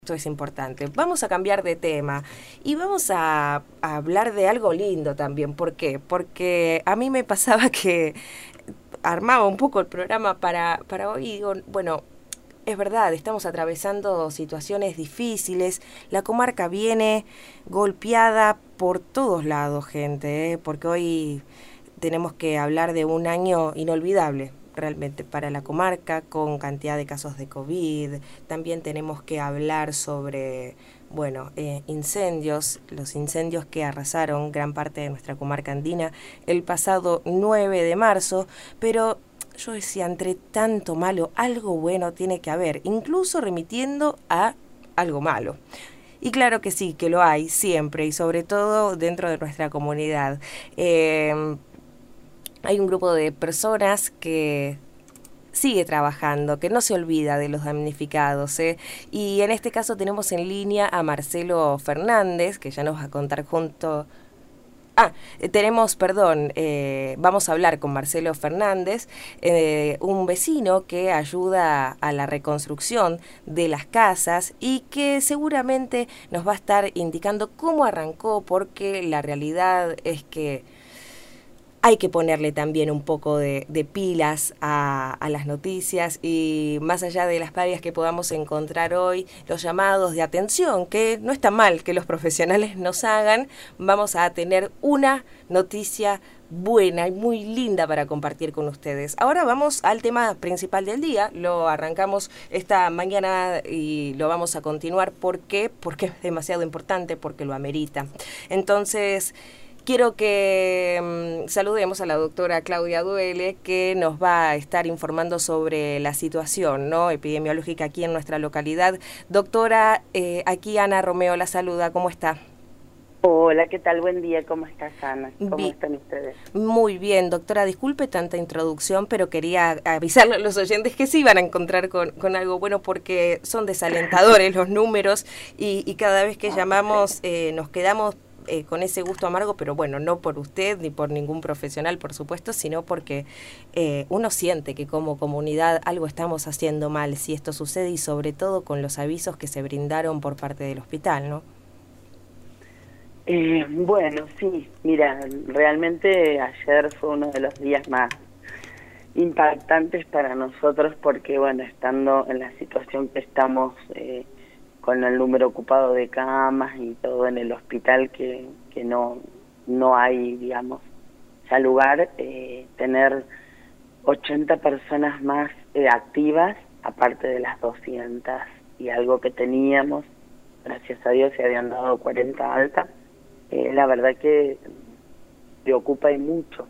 Esto es importante. Vamos a cambiar de tema y vamos a hablar de algo lindo también. ¿Por qué? Porque a mí me pasaba que armaba un poco el programa para hoy y digo, bueno, es verdad, estamos atravesando situaciones difíciles, la comarca viene golpeada por todos lados, gente, porque hoy tenemos que hablar de un año inolvidable realmente para la comarca, con cantidad de casos de COVID. También tenemos que hablar sobre, bueno, incendios, los incendios que arrasaron gran parte de nuestra comarca andina el pasado 9 de marzo, pero yo decía, entre tanto malo, algo bueno tiene que haber, incluso remitiendo a algo malo. Y claro que sí, que lo hay siempre y sobre todo dentro de nuestra comunidad. Hay un grupo de personas que sigue trabajando, que no se olvida de los damnificados, ¿eh? Y en este caso tenemos en línea a Marcelo Fernández, que ya nos va a contar junto... vamos a hablar con Marcelo Fernández, un vecino que ayuda a la reconstrucción de las casas y que seguramente nos va a estar indicando cómo arrancó, porque la realidad es que hay que ponerle también un poco de pilas a las noticias y más allá de las parejas que podamos encontrar hoy, los llamados de atención, que no está mal que los profesionales nos hagan, vamos a tener una noticia buena y muy linda para compartir con ustedes. Ahora vamos al tema principal del día, lo arrancamos esta mañana y lo vamos a continuar. ¿Por qué? Porque es demasiado importante, porque lo amerita. Entonces... quiero que saludemos a la doctora Claudia Duele, que nos va a estar informando sobre la situación, ¿no?, epidemiológica aquí en nuestra localidad. Doctora, aquí Ana Romeo la saluda, ¿cómo está? Hola, ¿qué tal? Buen día, ¿cómo estás, Ana? ¿Cómo están ustedes? Muy bien, doctora, disculpe tanta introducción, pero quería avisarle a los oyentes que sí van a encontrar con algo bueno, porque son desalentadores los números y cada vez que llamamos nos quedamos con ese gusto amargo, pero bueno, no por usted ni por ningún profesional, por supuesto, sino porque uno siente que como comunidad algo estamos haciendo mal si esto sucede, y sobre todo con los avisos que se brindaron por parte del hospital, ¿no? Bueno, sí, mira, realmente ayer fue uno de los días más impactantes para nosotros porque, bueno, estando en la situación que estamos, con el número ocupado de camas y todo en el hospital, que no hay, digamos, ya lugar, tener 80 personas más activas, aparte de las 200 y algo que teníamos, gracias a Dios se habían dado 40 altas. La verdad que preocupa y mucho.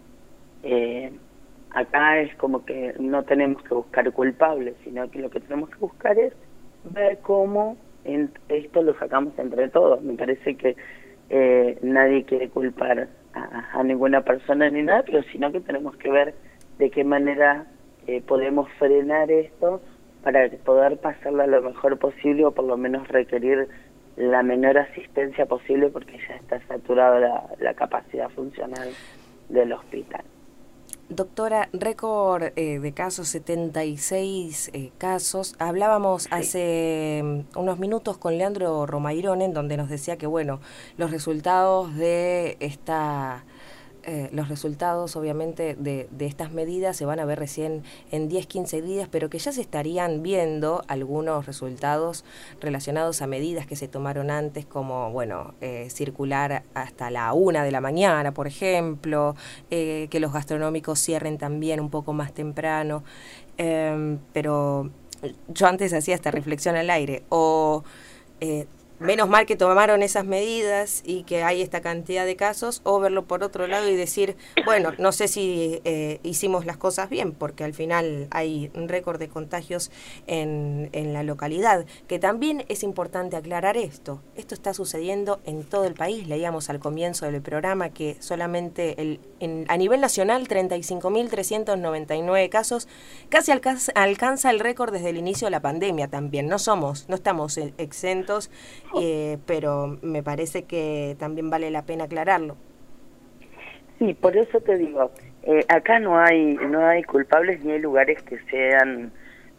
Acá es como que no tenemos que buscar culpables, sino que lo que tenemos que buscar es ver cómo esto lo sacamos entre todos. Me parece que nadie quiere culpar a ninguna persona ni nada, pero sino que tenemos que ver de qué manera podemos frenar esto para poder pasarla lo mejor posible, o por lo menos requerir la menor asistencia posible, porque ya está saturada la capacidad funcional del hospital. Doctora, récord de casos, 76 casos. Hablábamos hace unos minutos con Leandro Romairón, en donde nos decía que, bueno, los resultados de los resultados obviamente de estas medidas se van a ver recién en 10-15 días, pero que ya se estarían viendo algunos resultados relacionados a medidas que se tomaron antes, como, bueno, circular hasta la 1 de la mañana, por ejemplo, que los gastronómicos cierren también un poco más temprano, pero yo antes hacía esta reflexión al aire, menos mal que tomaron esas medidas y que hay esta cantidad de casos, o verlo por otro lado y decir, bueno, no sé si hicimos las cosas bien, porque al final hay un récord de contagios en la localidad, que también es importante aclarar esto. Esto está sucediendo en todo el país. Leíamos al comienzo del programa que solamente a nivel nacional 35.399 casos, casi alcanza el récord desde el inicio de la pandemia también. No estamos exentos, pero me parece que también vale la pena aclararlo. Sí, por eso te digo, acá no hay culpables ni hay lugares que sean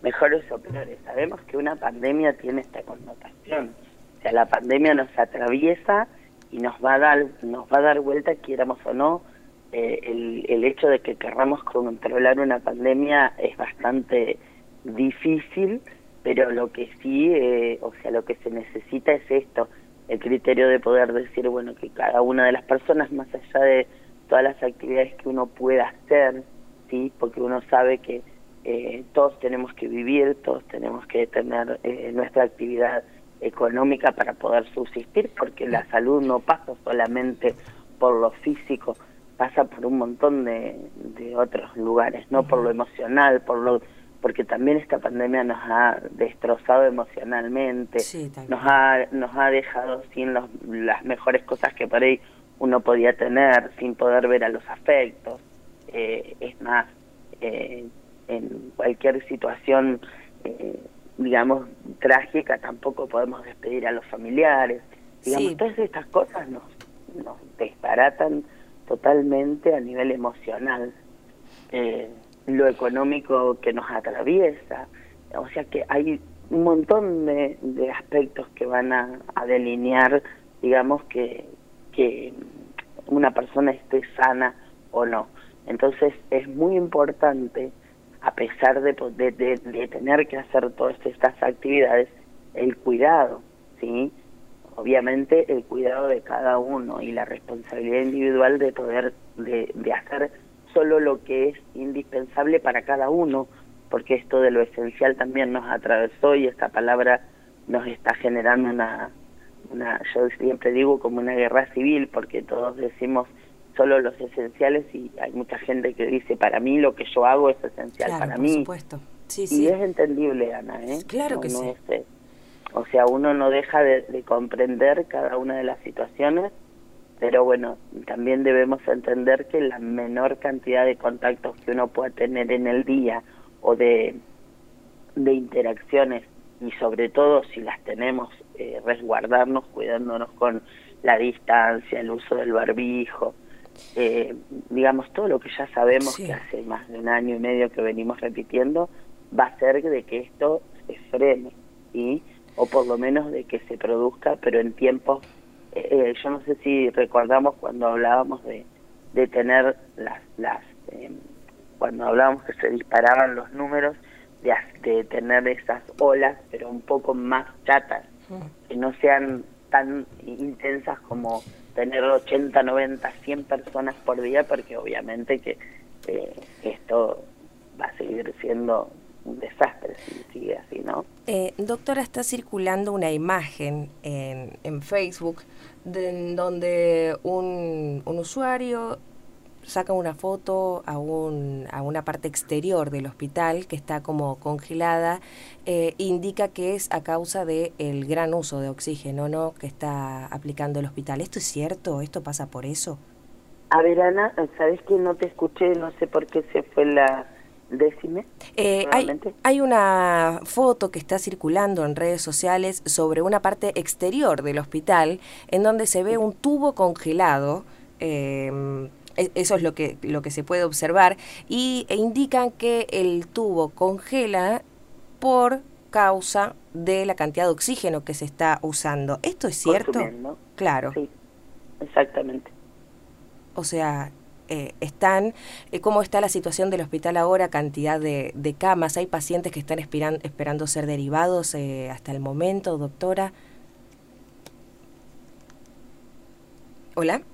mejores o peores. Sabemos que una pandemia tiene esta connotación. O sea, la pandemia nos atraviesa y nos va a dar vuelta, quieramos o no. El hecho de que querramos controlar una pandemia es bastante difícil, pero lo que sí, o sea, lo que se necesita es esto, el criterio de poder decir, bueno, que cada una de las personas, más allá de todas las actividades que uno pueda hacer, ¿sí? Porque uno sabe que todos tenemos que vivir, todos tenemos que tener nuestra actividad económica para poder subsistir, porque la salud no pasa solamente por lo físico, pasa por un montón de otros lugares, no por lo emocional, porque también esta pandemia nos ha destrozado emocionalmente, sí, nos ha dejado sin las mejores cosas que por ahí uno podía tener, sin poder ver a los afectos. Es más, en cualquier situación, digamos, trágica, tampoco podemos despedir a los familiares. Digamos, sí. todas estas cosas nos desbaratan totalmente a nivel emocional. Lo económico que nos atraviesa, o sea que hay un montón de aspectos que van a delinear, digamos, que una persona esté sana o no. Entonces es muy importante, a pesar de tener que hacer todas estas actividades, el cuidado, ¿sí? Obviamente el cuidado de cada uno y la responsabilidad individual de poder de hacer solo lo que es indispensable para cada uno, porque esto de lo esencial también nos atravesó y esta palabra nos está generando una yo siempre digo como una guerra civil, porque todos decimos solo los esenciales y hay mucha gente que dice, para mí lo que yo hago es esencial, Claro, para por mí. supuesto. Sí, Y sí. es entendible, Ana, ¿eh? Claro que No sí. es, o sea, uno no deja de comprender cada una de las situaciones, pero bueno, también debemos entender que la menor cantidad de contactos que uno pueda tener en el día o de interacciones, y sobre todo si las tenemos, resguardarnos, cuidándonos con la distancia, el uso del barbijo, digamos, todo lo que ya sabemos Sí. que hace más de 1 año y medio que venimos repitiendo, va a hacer de que esto se frene, ¿sí? O por lo menos de que se produzca, pero en tiempos, yo no sé si recordamos cuando hablábamos de tener cuando hablábamos que se disparaban los números, de tener esas olas, pero un poco más chatas, que no sean tan intensas como tener 80, 90, 100 personas por día, porque obviamente que esto va a seguir siendo un desastre si sigue así, ¿no? Doctora, está circulando una imagen en Facebook en donde un usuario saca una foto a una parte exterior del hospital que está como congelada, indica que es a causa del gran uso de oxígeno, ¿no?, que está aplicando el hospital. ¿Esto es cierto? ¿Esto pasa por eso? A ver, Ana, ¿sabés que no te escuché? No sé por qué se fue la... Decime, hay una foto que está circulando en redes sociales sobre una parte exterior del hospital en donde se ve un tubo congelado. Eso es lo que se puede observar e indican que el tubo congela por causa de la cantidad de oxígeno que se está usando. ¿Esto es cierto? Consumiendo. Claro. Sí, exactamente. O sea, ¿cómo está la situación del hospital ahora? Cantidad de camas, ¿hay pacientes que están esperando ser derivados hasta el momento, doctora? ¿Hola?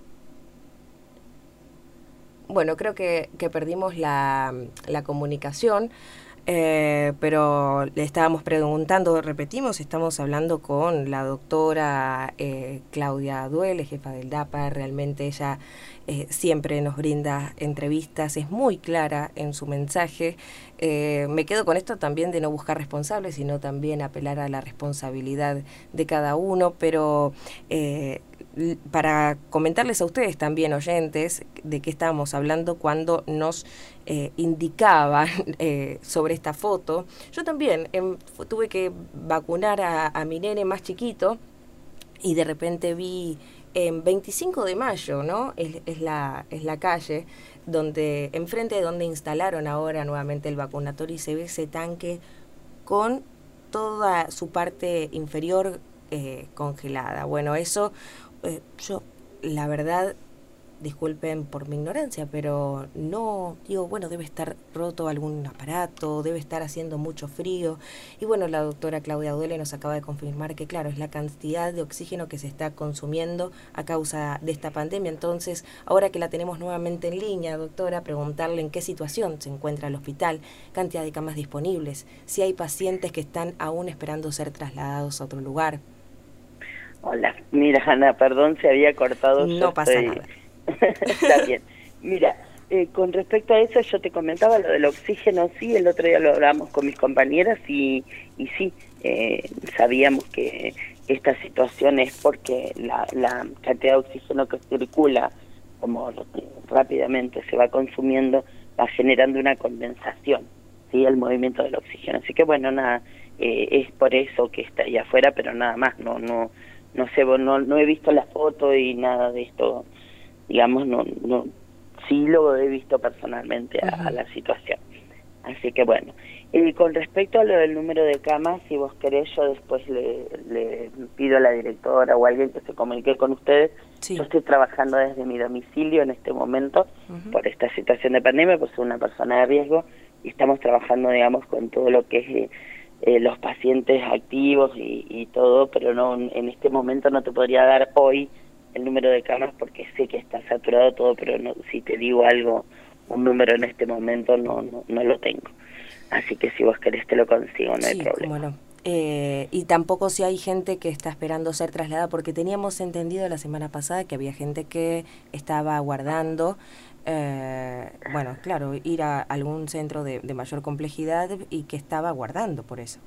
Bueno, creo que perdimos la comunicación, pero le estábamos preguntando, repetimos, estamos hablando con la doctora Claudia Duele, jefa del DAPA. Realmente ella siempre nos brinda entrevistas, es muy clara en su mensaje. Me quedo con esto también de no buscar responsables, sino también apelar a la responsabilidad de cada uno, pero para comentarles a ustedes también, oyentes, de qué estábamos hablando cuando nos indicaban sobre esta foto. Yo también tuve que vacunar a mi nene más chiquito y de repente vi en 25 de mayo, ¿no? Es la calle donde, enfrente de donde instalaron ahora nuevamente el vacunatorio, y se ve ese tanque con toda su parte inferior congelada. Bueno, eso yo, la verdad, disculpen por mi ignorancia, pero no, digo, bueno, debe estar roto algún aparato, debe estar haciendo mucho frío. Y bueno, la doctora Claudia Duele nos acaba de confirmar que, claro, es la cantidad de oxígeno que se está consumiendo a causa de esta pandemia. Entonces, ahora que la tenemos nuevamente en línea, doctora, preguntarle en qué situación se encuentra el hospital, cantidad de camas disponibles, si hay pacientes que están aún esperando ser trasladados a otro lugar. Hola, mira, Ana, perdón, se había cortado. No pasa nada. Está bien. Mira, con respecto a eso, yo te comentaba lo del oxígeno, sí, el otro día lo hablamos con mis compañeras y sí, sabíamos que esta situación es porque la cantidad de oxígeno que circula, como rápidamente se va consumiendo, va generando una condensación, ¿sí? El movimiento del oxígeno. Así que bueno, nada, es por eso que está ahí afuera, pero nada más, no sé, no he visto la foto y nada de esto. Digamos, sí lo he visto personalmente a la situación. Así que bueno, con respecto a lo del número de camas, si vos querés, yo después le pido a la directora o a alguien que se comunique con ustedes. Sí. Yo estoy trabajando desde mi domicilio en este momento por esta situación de pandemia, pues soy una persona de riesgo y estamos trabajando, digamos, con todo lo que es los pacientes activos y todo, pero no en este momento no te podría dar hoy el número de camas porque sé que está saturado todo, pero no, si te digo algo, un número en este momento no lo tengo. Así que si vos querés te lo consigo, no hay problema. Bueno, y tampoco si hay gente que está esperando ser trasladada, porque teníamos entendido la semana pasada que había gente que estaba aguardando, bueno, claro, ir a algún centro de mayor complejidad y que estaba aguardando por eso.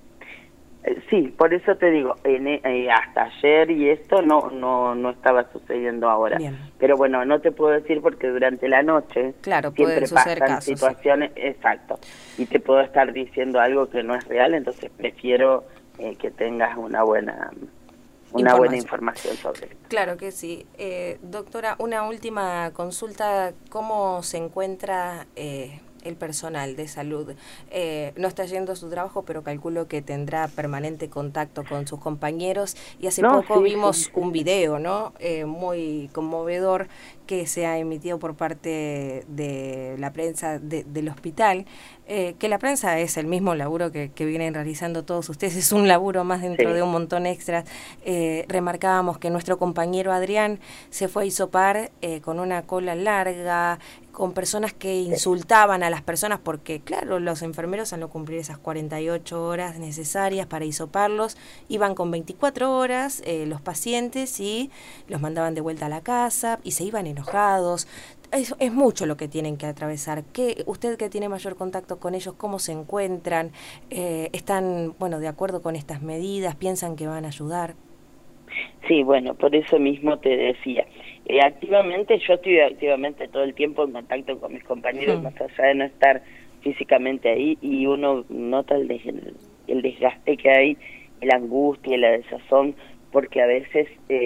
Sí, por eso te digo, hasta ayer y esto no estaba sucediendo ahora. Bien. Pero bueno, no te puedo decir porque durante la noche siempre pasan situaciones, sí. Exacto, y te puedo estar diciendo algo que no es real, entonces prefiero que tengas una buena información sobre esto. Claro que sí. Doctora, una última consulta, ¿cómo se encuentra el personal de salud? No está yendo a su trabajo, pero calculo que tendrá permanente contacto con sus compañeros y hace poco vimos un video, ¿no? Muy conmovedor que se ha emitido por parte de la prensa del hospital, que la prensa es el mismo laburo que vienen realizando todos ustedes, es un laburo más dentro de un montón extras. Remarcábamos que nuestro compañero Adrián se fue a hisopar con una cola larga, con personas que insultaban a las personas porque, claro, los enfermeros al no cumplir esas 48 horas necesarias para hisoparlos, iban con 24 horas los pacientes y los mandaban de vuelta a la casa y se iban enojados. Es mucho lo que tienen que atravesar. Usted que tiene mayor contacto con ellos, ¿cómo se encuentran? ¿Están, bueno, de acuerdo con estas medidas? ¿Piensan que van a ayudar? Sí, bueno, por eso mismo te decía. Yo estoy activamente todo el tiempo en contacto con mis compañeros, más allá de no estar físicamente ahí, y uno nota el desgaste que hay, la angustia y la desazón, porque a veces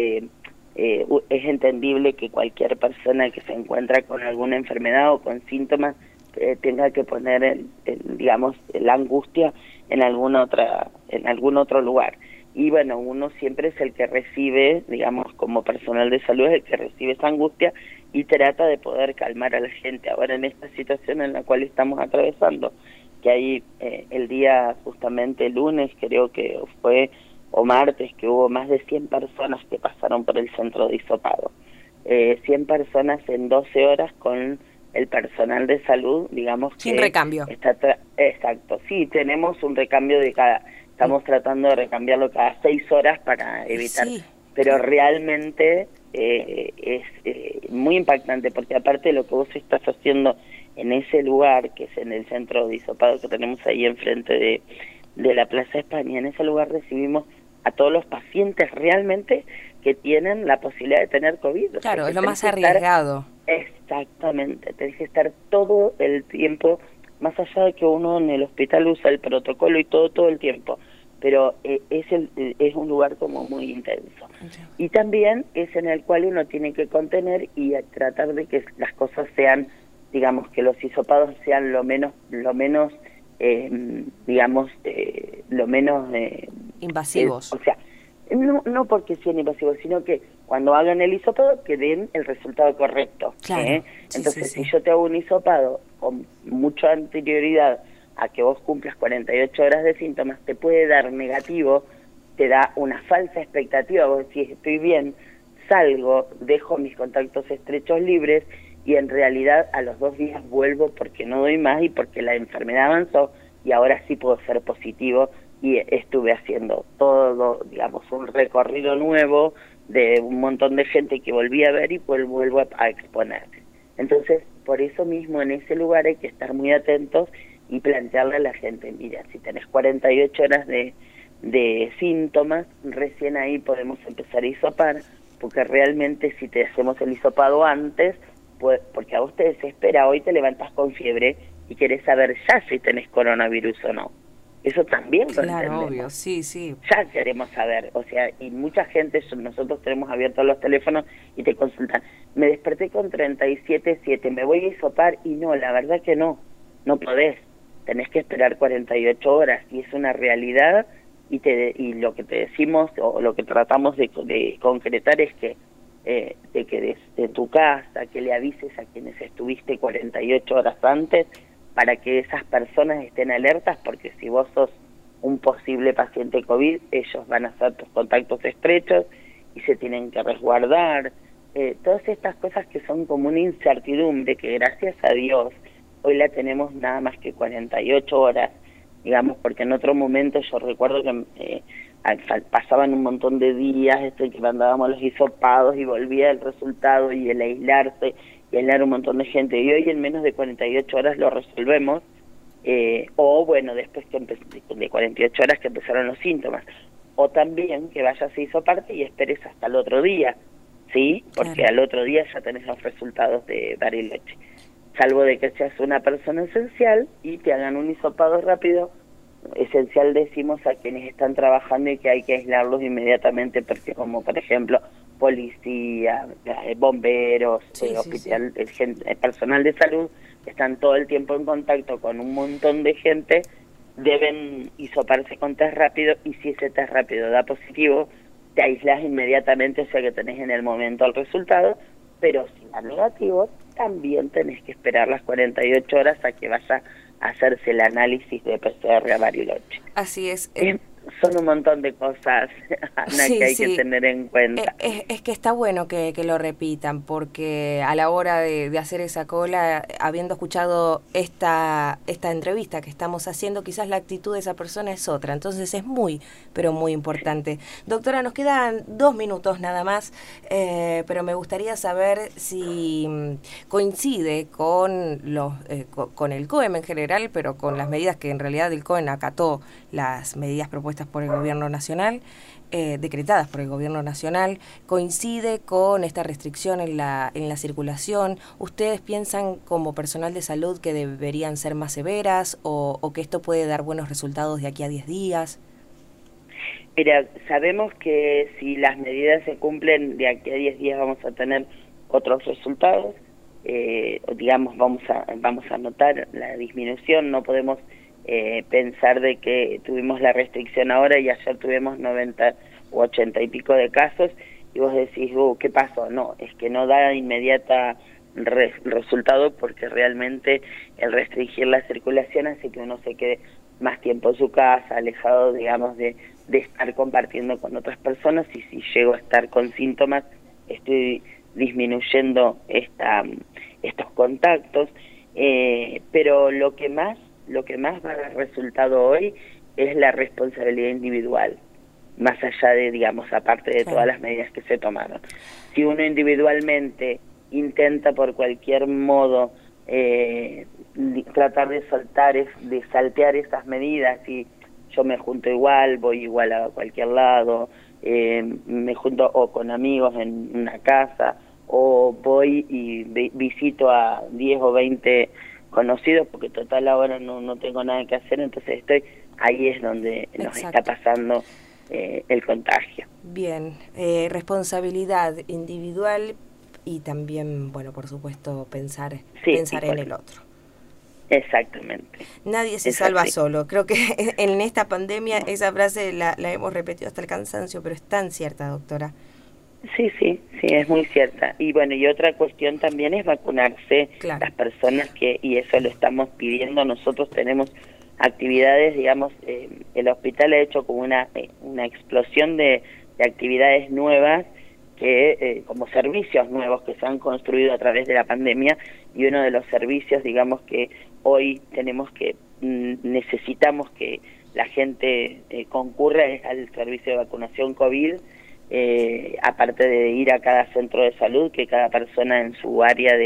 es entendible que cualquier persona que se encuentra con alguna enfermedad o con síntomas tenga que poner, digamos, la angustia en algún otro lugar. Y bueno, uno siempre es el que recibe, digamos, como personal de salud, es el que recibe esa angustia y trata de poder calmar a la gente. Ahora en esta situación en la cual estamos atravesando, que ahí el día justamente lunes creo que fue, o martes, que hubo más de 100 personas que pasaron por el centro de hisopado. 100 personas en 12 horas con el personal de salud, digamos. Sin recambio. Exacto, sí, tenemos un recambio de estamos tratando de recambiarlo cada 6 horas para evitar, pero realmente es muy impactante, porque aparte de lo que vos estás haciendo en ese lugar, que es en el centro de hisopado que tenemos ahí enfrente de la Plaza España, en ese lugar recibimos a todos los pacientes realmente que tienen la posibilidad de tener COVID. Claro, es lo más arriesgado. Exactamente, tenés que estar todo el tiempo, más allá de que uno en el hospital usa el protocolo y todo el tiempo, pero es un lugar como muy intenso. Y también es en el cual uno tiene que contener y tratar de que las cosas sean, digamos, que los hisopados sean lo menos digamos, lo menos... invasivos. o sea, no porque sean invasivos, sino que cuando hagan el hisopado que den el resultado correcto. Claro. Sí, Entonces, sí, si sí. yo te hago un hisopado con mucha anterioridad a que vos cumplas 48 horas de síntomas, te puede dar negativo, te da una falsa expectativa. Vos decís, estoy bien, salgo, dejo mis contactos estrechos libres y en realidad a los 2 días vuelvo porque no doy más y porque la enfermedad avanzó y ahora sí puedo ser positivo, y estuve haciendo todo, digamos, un recorrido nuevo de un montón de gente que volví a ver y pues vuelvo a exponer. Entonces, por eso mismo en ese lugar hay que estar muy atentos y plantearle a la gente, mira, si tenés 48 horas de síntomas, recién ahí podemos empezar a hisopar, porque realmente si te hacemos el hisopado antes, pues, porque a vos te desespera, hoy te levantas con fiebre y querés saber ya si tenés coronavirus o no. Eso también lo Claro, obvio, entendemos. sí, sí. Ya queremos saber, o sea, y mucha gente, nosotros tenemos abiertos los teléfonos y te consultan. Me desperté con 37,7, me voy a hisopar y no, la verdad que no, no podés. Tenés que esperar 48 horas y es una realidad y lo que te decimos o lo que tratamos de concretar es que de que desde tu casa, que le avises a quienes estuviste 48 horas antes para que esas personas estén alertas, porque si vos sos un posible paciente COVID, ellos van a ser tus contactos estrechos y se tienen que resguardar. Todas estas cosas que son como una incertidumbre que gracias a Dios hoy la tenemos nada más que 48 horas, digamos, porque en otro momento yo recuerdo que pasaban un montón de días que mandábamos los hisopados y volvía el resultado y el aislarse y aislar un montón de gente, y hoy en menos de 48 horas lo resolvemos, o bueno, después que de 48 horas que empezaron los síntomas, o también que vayas a hisoparte y esperes hasta el otro día, ¿sí? Porque Claro. al otro día ya tenés los resultados de Bariloche, salvo de que seas una persona esencial y te hagan un hisopado rápido. Esencial decimos a quienes están trabajando y que hay que aislarlos inmediatamente, porque como por ejemplo policía, bomberos, Sí, sí, sí. hospital, personal de salud, están todo el tiempo en contacto con un montón de gente, deben hisoparse con test rápido, y si ese test rápido da positivo, te aislas inmediatamente, o sea que tenés en el momento el resultado, pero si da negativo, también tenés que esperar las 48 horas a que vaya a hacerse el análisis de PCR a Bariloche. Así es. Son un montón de cosas, Ana, que Sí, hay que sí. tener en cuenta. Es que está bueno que lo repitan, porque a la hora de hacer esa cola, habiendo escuchado esta entrevista que estamos haciendo, quizás la actitud de esa persona es otra. Entonces es muy, pero muy importante. Doctora, nos quedan 2 minutos nada más, pero me gustaría saber si coincide con con el COEM en general, pero con las medidas que en realidad el COEM acató, las medidas propuestas por el Gobierno Nacional, decretadas por el Gobierno Nacional, coincide con esta restricción en la circulación. ¿Ustedes piensan como personal de salud que deberían ser más severas o que esto puede dar buenos resultados de aquí a 10 días? Mira, sabemos que si las medidas se cumplen, de aquí a 10 días vamos a tener otros resultados, digamos, vamos a notar la disminución. No podemos pensar de que tuvimos la restricción ahora y ayer tuvimos 90 o 80 y pico de casos y vos decís, ¿qué pasó? No, es que no da inmediata resultado, porque realmente el restringir la circulación hace que uno se quede más tiempo en su casa, alejado, digamos, de estar compartiendo con otras personas, y si llego a estar con síntomas, estoy disminuyendo estos contactos, pero lo que más va a dar resultado hoy es la responsabilidad individual, más allá de, digamos, aparte de todas Claro. las medidas que se tomaron. Si uno individualmente intenta por cualquier modo tratar de saltear esas medidas, y yo me junto igual, voy igual a cualquier lado, me junto o con amigos en una casa, o voy y visito a 10 o 20 conocidos, porque total ahora no tengo nada que hacer, entonces ahí es donde nos está Exacto. pasando el contagio. Bien, responsabilidad individual y también, bueno, por supuesto, Sí, y pensar en el otro. Exactamente. Nadie se Es salva así. solo. Creo que en esta pandemia esa frase la hemos repetido hasta el cansancio, pero es tan cierta, doctora. Sí, sí, sí, es muy cierta. Y bueno, y otra cuestión también es vacunarse Claro. las personas y eso lo estamos pidiendo. Nosotros tenemos actividades, digamos, el hospital ha hecho como una explosión de actividades nuevas como servicios nuevos que se han construido a través de la pandemia, y uno de los servicios, digamos, que hoy tenemos necesitamos que la gente concurra es al servicio de vacunación COVID. Aparte de ir a cada centro de salud, que cada persona en su área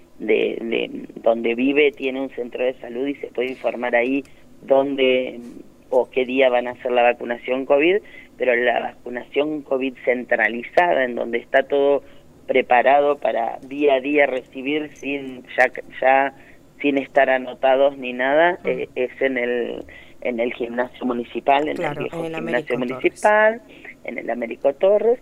de donde vive tiene un centro de salud y se puede informar ahí dónde o qué día van a hacer la vacunación COVID, pero la vacunación COVID centralizada, en donde está todo preparado para día a día recibir ya sin estar anotados ni nada, es en el gimnasio municipal, en el Claro, en viejo el gimnasio Américo Torres. municipal, en el Américo Torres.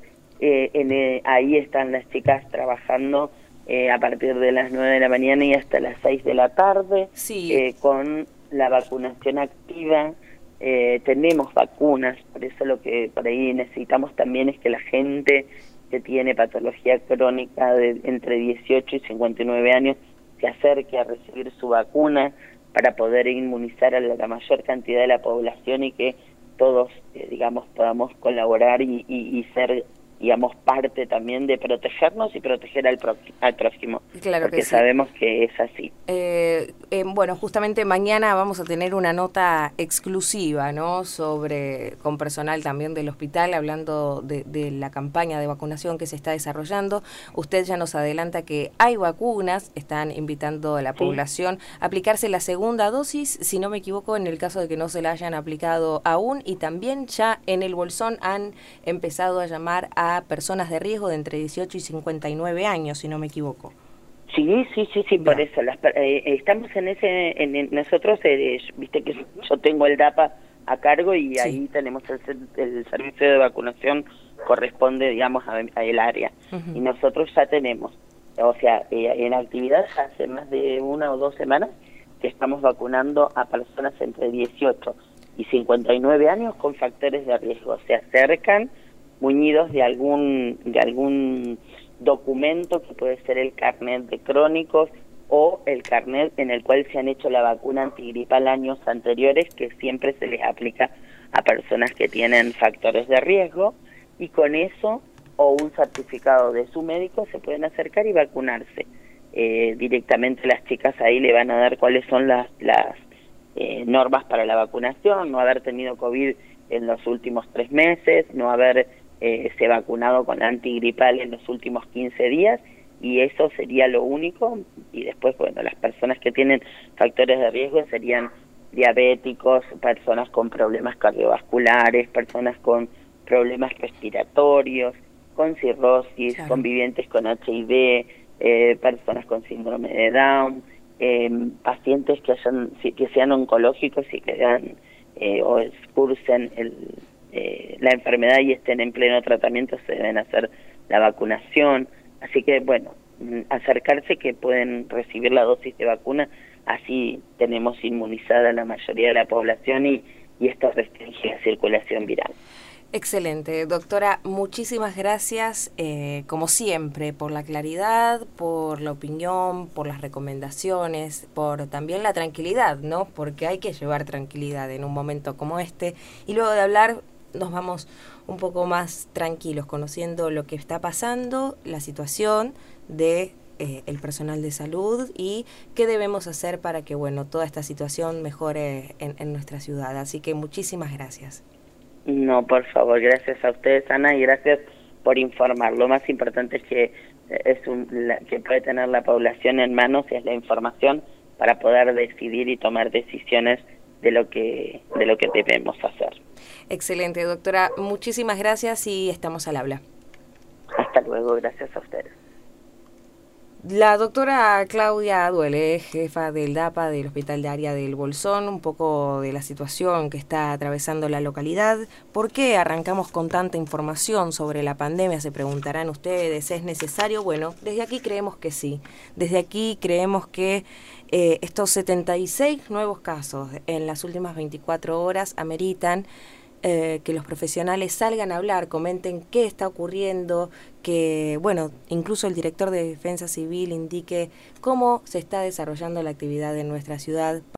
Ahí están las chicas trabajando a partir de las 9 de la mañana y hasta las 6 de la tarde, Sí, con la vacunación activa. Tenemos vacunas, por eso lo que por ahí necesitamos también es que la gente que tiene patología crónica de entre 18 y 59 años se acerque a recibir su vacuna para poder inmunizar a la mayor cantidad de la población y que todos, digamos, podamos colaborar y ser, digamos, parte también de protegernos y proteger al prójimo, claro que porque sí. sabemos que es así. Bueno, justamente mañana vamos a tener una nota exclusiva, ¿no? Con personal también del hospital, hablando de la campaña de vacunación que se está desarrollando. Usted ya nos adelanta que hay vacunas, están invitando a la Sí. población a aplicarse la segunda dosis, si no me equivoco, en el caso de que no se la hayan aplicado aún, y también ya en el Bolsón han empezado a llamar a personas de riesgo de entre 18 y 59 años, si no me equivoco. Sí, sí, sí, sí, por Bien. eso. Estamos nosotros, viste que yo tengo el DAPA a cargo y Sí. ahí tenemos el servicio de vacunación, corresponde, digamos, a el área. Y Ujú. nosotros ya tenemos, o sea, en actividad ya hace más de 1 o 2 semanas que estamos vacunando a personas entre 18 y 59 años con factores de riesgo. Se acercan muñidos de algún documento que puede ser el carnet de crónicos o el carnet en el cual se han hecho la vacuna antigripal años anteriores, que siempre se les aplica a personas que tienen factores de riesgo, y con eso o un certificado de su médico se pueden acercar y vacunarse. Directamente las chicas ahí le van a dar cuáles son las normas para la vacunación: no haber tenido COVID en los últimos 3 meses, no haber se vacunado con la antigripal en los últimos 15 días, y eso sería lo único. Y después, bueno, las personas que tienen factores de riesgo serían diabéticos, personas con problemas cardiovasculares, personas con problemas respiratorios, con cirrosis, Claro. convivientes con HIV, personas con síndrome de Down, pacientes que sean oncológicos y que o cursen la enfermedad y estén en pleno tratamiento, se deben hacer la vacunación. Así que, bueno, acercarse, que pueden recibir la dosis de vacuna, así tenemos inmunizada a la mayoría de la población y esto restringe la circulación viral. Excelente, doctora, muchísimas gracias, como siempre, por la claridad, por la opinión, por las recomendaciones, por también la tranquilidad, ¿no? Porque hay que llevar tranquilidad en un momento como este, y luego de hablar nos vamos un poco más tranquilos, conociendo lo que está pasando, la situación de el personal de salud y qué debemos hacer para que, bueno, toda esta situación mejore en nuestra ciudad. Así que muchísimas gracias. No, por favor, gracias a ustedes, Ana, y gracias por informar. Lo más importante es que que puede tener la población en manos es la información para poder decidir y tomar decisiones de lo que debemos hacer. Excelente, doctora. Muchísimas gracias y estamos al habla. Hasta luego, gracias a ustedes. La doctora Claudia Duele, jefa del DAPA del Hospital de Área del Bolsón, un poco de la situación que está atravesando la localidad. ¿Por qué arrancamos con tanta información sobre la pandemia? Se preguntarán ustedes, ¿es necesario? Bueno, desde aquí creemos que sí. Desde aquí creemos que Estos 76 nuevos casos en las últimas 24 horas ameritan que los profesionales salgan a hablar, comenten qué está ocurriendo, que, bueno, incluso el director de Defensa Civil indique cómo se está desarrollando la actividad en nuestra ciudad.